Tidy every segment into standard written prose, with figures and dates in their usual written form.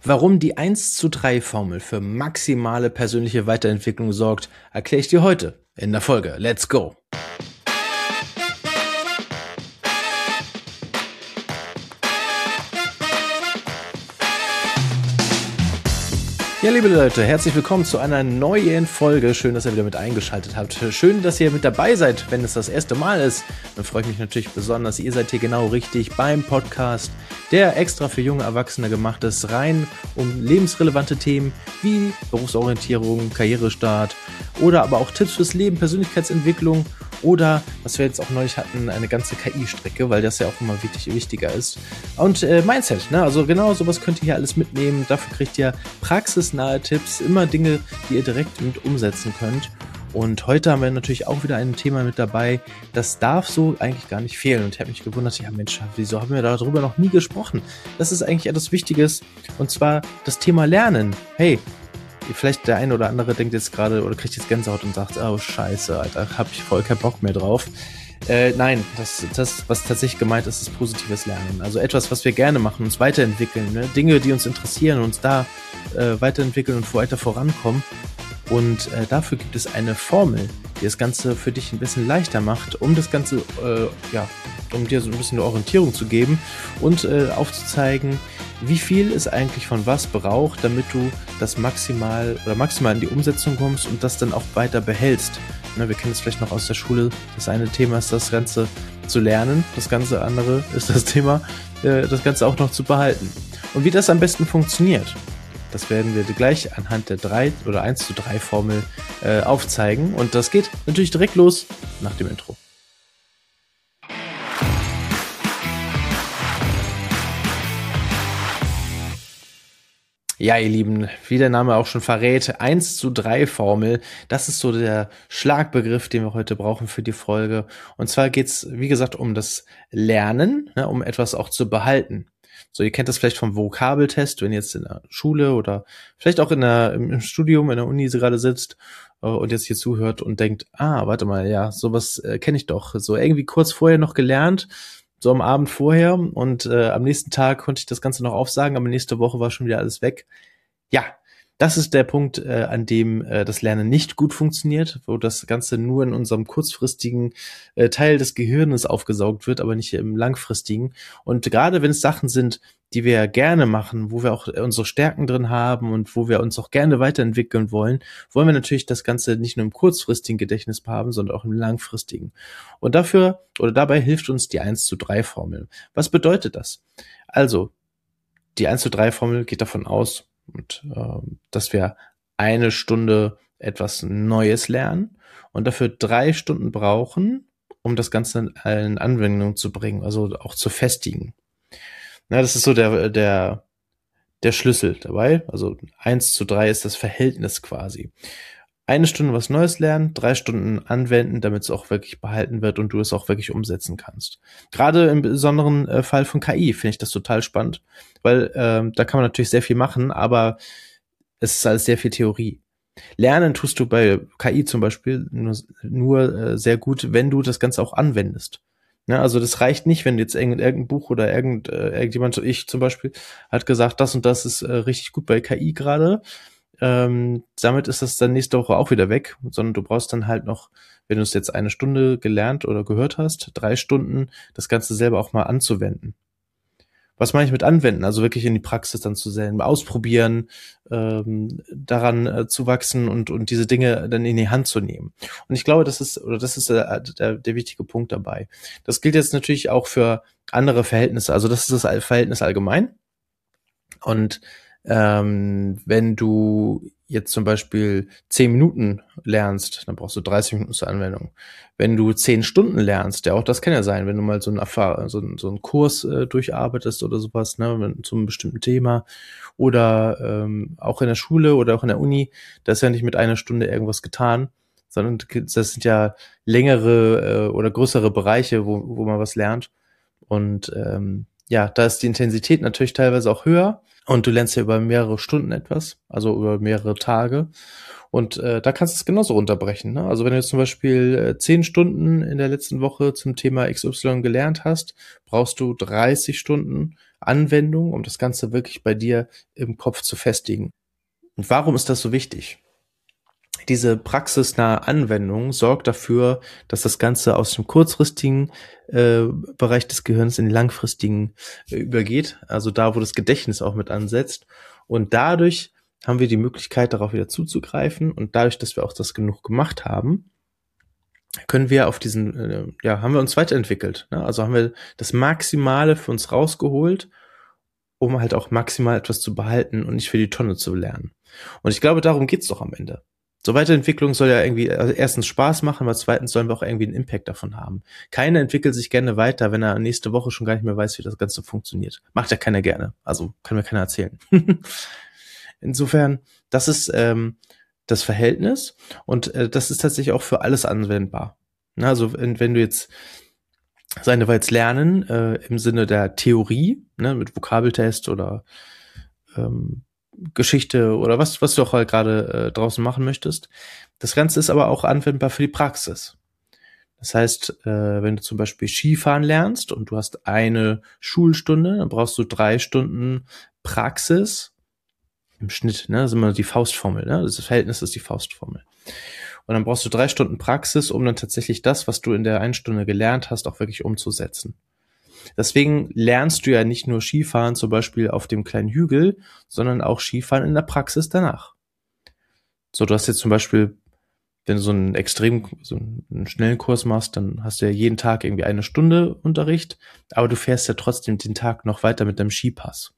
Warum die 1:3-Formel für maximale persönliche Weiterentwicklung sorgt, erkläre ich dir heute in der Folge. Let's go! Ja, liebe Leute, herzlich willkommen zu einer neuen Folge. Schön, dass ihr wieder mit eingeschaltet habt. Schön, dass ihr mit dabei seid, wenn es das erste Mal ist. Dann freue ich mich natürlich besonders. Ihr seid hier genau richtig beim Podcast, der extra für junge Erwachsene gemacht ist, rein um lebensrelevante Themen wie Berufsorientierung, Karrierestart oder aber auch Tipps fürs Leben, Persönlichkeitsentwicklung oder, was wir jetzt auch neulich hatten, eine ganze KI-Strecke, weil das ja auch immer wichtiger ist. Und Mindset, ne? Also genau sowas könnt ihr hier alles mitnehmen. Dafür kriegt ihr praxisnahe Tipps, immer Dinge, die ihr direkt mit umsetzen könnt. Und heute haben wir natürlich auch wieder ein Thema mit dabei, das darf so eigentlich gar nicht fehlen. Und ich habe mich gewundert, ja Mensch, wieso haben wir darüber noch nie gesprochen? Das ist eigentlich etwas Wichtiges, und zwar das Thema Lernen. Hey, vielleicht der eine oder andere denkt jetzt gerade oder kriegt jetzt Gänsehaut und sagt, oh scheiße, Alter, hab ich voll keinen Bock mehr drauf. Nein, das, was tatsächlich gemeint ist, ist positives Lernen. Also etwas, was wir gerne machen, uns weiterentwickeln, ne? Dinge, die uns interessieren, uns da weiterentwickeln und weiter vorankommen. Und dafür gibt es eine Formel, die das Ganze für dich ein bisschen leichter macht, um das Ganze, um dir so ein bisschen eine Orientierung zu geben und aufzuzeigen, wie viel es eigentlich von was braucht, damit du das maximal in die Umsetzung kommst und das dann auch weiter behältst. Ne, wir kennen es vielleicht noch aus der Schule. Das eine Thema ist das Ganze zu lernen, das ganze andere ist das Thema, das Ganze auch noch zu behalten. Und wie das am besten funktioniert, das werden wir gleich anhand der 1:3-Formel aufzeigen. Und das geht natürlich direkt los nach dem Intro. Ja, ihr Lieben, wie der Name auch schon verrät, 1:3-Formel, das ist so der Schlagbegriff, den wir heute brauchen für die Folge. Und zwar geht's, wie gesagt, um das Lernen, ne, um etwas auch zu behalten. So, ihr kennt das vielleicht vom Vokabeltest, wenn ihr jetzt in der Schule oder vielleicht auch im Studium, in der Uni gerade sitzt und jetzt hier zuhört und denkt, warte mal, ja, sowas kenne ich doch. So irgendwie kurz vorher noch gelernt, so am Abend vorher, und am nächsten Tag konnte ich das Ganze noch aufsagen, aber nächste Woche war schon wieder alles weg. Ja, das ist der Punkt, an dem das Lernen nicht gut funktioniert, wo das Ganze nur in unserem kurzfristigen Teil des Gehirnes aufgesaugt wird, aber nicht im langfristigen. Und gerade wenn es Sachen sind, die wir gerne machen, wo wir auch unsere Stärken drin haben und wo wir uns auch gerne weiterentwickeln wollen wir natürlich das Ganze nicht nur im kurzfristigen Gedächtnis haben, sondern auch im langfristigen. Und dabei hilft uns die 1:3-Formel. Was bedeutet das? Also, die 1:3-Formel geht davon aus, dass wir 1 Stunde etwas Neues lernen und dafür 3 Stunden brauchen, um das Ganze in Anwendung zu bringen, also auch zu festigen. Na, das ist so der Schlüssel dabei. Also 1:3 ist das Verhältnis quasi. 1 Stunde was Neues lernen, 3 Stunden anwenden, damit es auch wirklich behalten wird und du es auch wirklich umsetzen kannst. Gerade im besonderen Fall von KI finde ich das total spannend, weil da kann man natürlich sehr viel machen, aber es ist alles sehr viel Theorie. Lernen tust du bei KI zum Beispiel nur sehr gut, wenn du das Ganze auch anwendest. Ja, also das reicht nicht, wenn jetzt irgendein Buch oder irgendjemand, so ich zum Beispiel, hat gesagt, das und das ist richtig gut bei KI gerade. Damit ist das dann nächste Woche auch wieder weg, sondern du brauchst dann halt noch, wenn du es jetzt 1 Stunde gelernt oder gehört hast, 3 Stunden, das Ganze selber auch mal anzuwenden. Was meine ich mit anwenden? Also wirklich in die Praxis dann zu sehen, ausprobieren, daran zu wachsen und diese Dinge dann in die Hand zu nehmen. Und ich glaube, das ist der wichtige Punkt dabei. Das gilt jetzt natürlich auch für andere Verhältnisse. Also das ist das Verhältnis allgemein. Und wenn du jetzt zum Beispiel 10 Minuten lernst, dann brauchst du 30 Minuten zur Anwendung. Wenn du 10 Stunden lernst, ja auch das kann ja sein, wenn du mal so einen Kurs durcharbeitest oder sowas, ne, zu einem bestimmten Thema oder auch in der Schule oder auch in der Uni, da ist ja nicht mit 1 Stunde irgendwas getan, sondern das sind ja längere oder größere Bereiche, wo man was lernt. Und ja, da ist die Intensität natürlich teilweise auch höher und du lernst ja über mehrere Stunden etwas, also über mehrere Tage. Und da kannst du es genauso runterbrechen. Ne? Also wenn du jetzt zum Beispiel 10 Stunden in der letzten Woche zum Thema XY gelernt hast, brauchst du 30 Stunden Anwendung, um das Ganze wirklich bei dir im Kopf zu festigen. Und warum ist das so wichtig? Diese praxisnahe Anwendung sorgt dafür, dass das Ganze aus dem kurzfristigen Bereich des Gehirns in den langfristigen übergeht, also da, wo das Gedächtnis auch mit ansetzt. Und dadurch haben wir die Möglichkeit, darauf wieder zuzugreifen. Und dadurch, dass wir auch das genug gemacht haben, können wir auf diesen, haben wir uns weiterentwickelt. Ne? Also haben wir das Maximale für uns rausgeholt, um halt auch maximal etwas zu behalten und nicht für die Tonne zu lernen. Und ich glaube, darum geht's doch am Ende. So Weiterentwicklung soll ja irgendwie erstens Spaß machen, aber zweitens sollen wir auch irgendwie einen Impact davon haben. Keiner entwickelt sich gerne weiter, wenn er nächste Woche schon gar nicht mehr weiß, wie das Ganze funktioniert. Macht ja keiner gerne. Also kann mir keiner erzählen. Insofern, das ist das Verhältnis und das ist tatsächlich auch für alles anwendbar. Na, also wenn du jetzt wir jetzt lernen im Sinne der Theorie, ne, mit Vokabeltest oder Geschichte oder was du auch halt gerade draußen machen möchtest. Das Ganze ist aber auch anwendbar für die Praxis. Das heißt, wenn du zum Beispiel Skifahren lernst und du hast eine Schulstunde, dann brauchst du 3 Stunden Praxis im Schnitt, ne? Das ist immer die Faustformel, ne? Das Verhältnis ist die Faustformel. Und dann brauchst du 3 Stunden Praxis, um dann tatsächlich das, was du in der 1 Stunde gelernt hast, auch wirklich umzusetzen. Deswegen lernst du ja nicht nur Skifahren zum Beispiel auf dem kleinen Hügel, sondern auch Skifahren in der Praxis danach. So, du hast jetzt zum Beispiel, wenn du so einen schnellen Kurs machst, dann hast du ja jeden Tag irgendwie 1 Stunde Unterricht, aber du fährst ja trotzdem den Tag noch weiter mit deinem Skipass.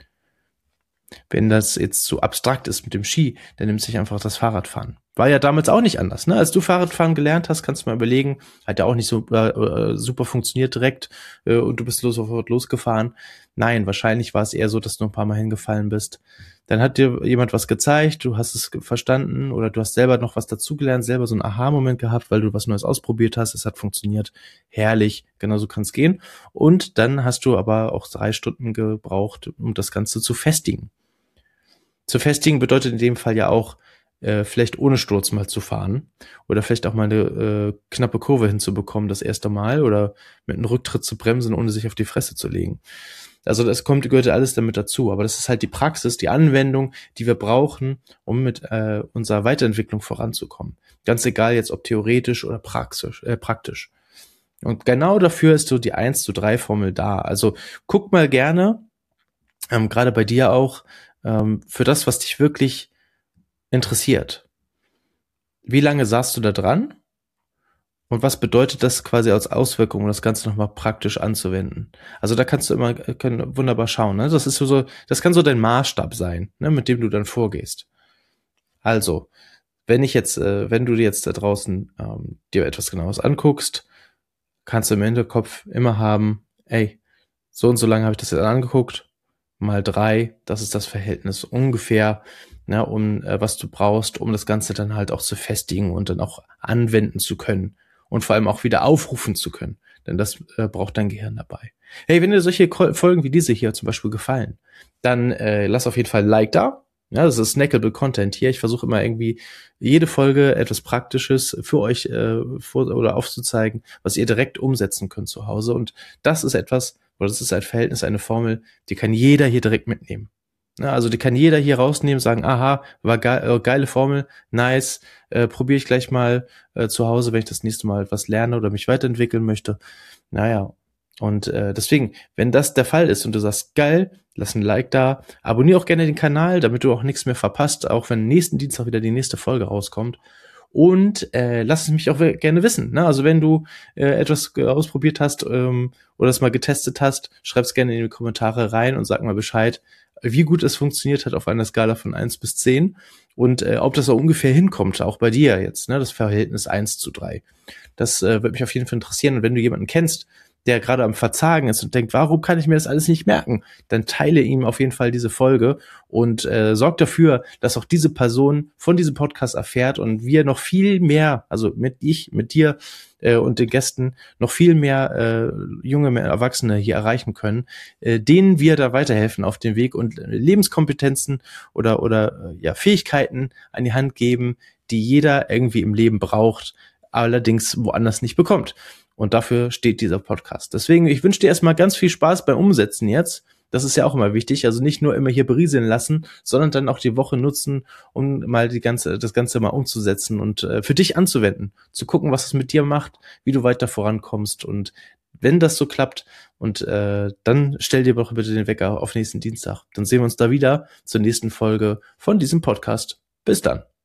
Wenn das jetzt so abstrakt ist mit dem Ski, dann nimmt sich einfach das Fahrradfahren. War ja damals auch nicht anders, ne? Als du Fahrradfahren gelernt hast, kannst du mal überlegen, hat ja auch nicht so super funktioniert direkt und du bist sofort losgefahren. Nein, wahrscheinlich war es eher so, dass du ein paar Mal hingefallen bist. Dann hat dir jemand was gezeigt, du hast es verstanden oder du hast selber noch was dazugelernt, selber so einen Aha-Moment gehabt, weil du was Neues ausprobiert hast, es hat funktioniert, herrlich, genau so kann es gehen. Und dann hast du aber auch 3 Stunden gebraucht, um das Ganze zu festigen. Zu festigen bedeutet in dem Fall ja auch, vielleicht ohne Sturz mal zu fahren oder vielleicht auch mal eine knappe Kurve hinzubekommen das erste Mal oder mit einem Rücktritt zu bremsen, ohne sich auf die Fresse zu legen. Also gehört ja alles damit dazu, aber das ist halt die Praxis, die Anwendung, die wir brauchen, um mit unserer Weiterentwicklung voranzukommen. Ganz egal jetzt, ob theoretisch oder praktisch. Und genau dafür ist so die 1:3 Formel da. Also guck mal gerne, gerade bei dir auch, für das, was dich wirklich interessiert. Wie lange saßt du da dran? Und was bedeutet das quasi als Auswirkung, um das Ganze nochmal praktisch anzuwenden? Also da kannst du können wunderbar schauen. Ne? Das ist so, das kann so dein Maßstab sein, ne, mit dem du dann vorgehst. Also, wenn du dir jetzt da draußen dir etwas Genaues anguckst, kannst du im Hinterkopf immer haben, ey, so und so lange habe ich das jetzt angeguckt, mal 3, das ist das Verhältnis ungefähr, ne, was du brauchst, um das Ganze dann halt auch zu festigen und dann auch anwenden zu können und vor allem auch wieder aufrufen zu können, denn das braucht dein Gehirn dabei. Hey, wenn dir solche Folgen wie diese hier zum Beispiel gefallen, dann lass auf jeden Fall ein Like da. Ja, das ist snackable Content hier. Ich versuche immer irgendwie jede Folge etwas Praktisches für euch oder aufzuzeigen, was ihr direkt umsetzen könnt zu Hause. Und das ist etwas, oder das ist ein Verhältnis, eine Formel, die kann jeder hier direkt mitnehmen. Ja, also die kann jeder hier rausnehmen, sagen, aha, war geile Formel, nice, probiere ich gleich mal zu Hause, wenn ich das nächste Mal etwas lerne oder mich weiterentwickeln möchte. Naja, und deswegen, wenn das der Fall ist und du sagst, geil, lass ein Like da, abonniere auch gerne den Kanal, damit du auch nichts mehr verpasst, auch wenn nächsten Dienstag wieder die nächste Folge rauskommt. Und lass es mich auch gerne wissen. Ne? Also wenn du etwas ausprobiert hast oder es mal getestet hast, schreib es gerne in die Kommentare rein und sag mal Bescheid, wie gut es funktioniert hat auf einer Skala von 1 bis 10 und ob das auch ungefähr hinkommt, auch bei dir jetzt, ne? Das Verhältnis 1:3. Das würde mich auf jeden Fall interessieren. Und wenn du jemanden kennst, der gerade am Verzagen ist und denkt, warum kann ich mir das alles nicht merken? Dann teile ihm auf jeden Fall diese Folge und sorg dafür, dass auch diese Person von diesem Podcast erfährt und wir noch viel mehr, also mit dir und den Gästen noch viel mehr junge Erwachsene hier erreichen können, denen wir da weiterhelfen auf dem Weg und Lebenskompetenzen oder Fähigkeiten an die Hand geben, die jeder irgendwie im Leben braucht, allerdings woanders nicht bekommt. Und dafür steht dieser Podcast. Deswegen, ich wünsche dir erstmal ganz viel Spaß beim Umsetzen jetzt. Das ist ja auch immer wichtig. Also nicht nur immer hier berieseln lassen, sondern dann auch die Woche nutzen, um mal das Ganze mal umzusetzen und für dich anzuwenden. Zu gucken, was es mit dir macht, wie du weiter vorankommst. Und wenn das so klappt, und dann stell dir doch bitte den Wecker auf nächsten Dienstag. Dann sehen wir uns da wieder zur nächsten Folge von diesem Podcast. Bis dann.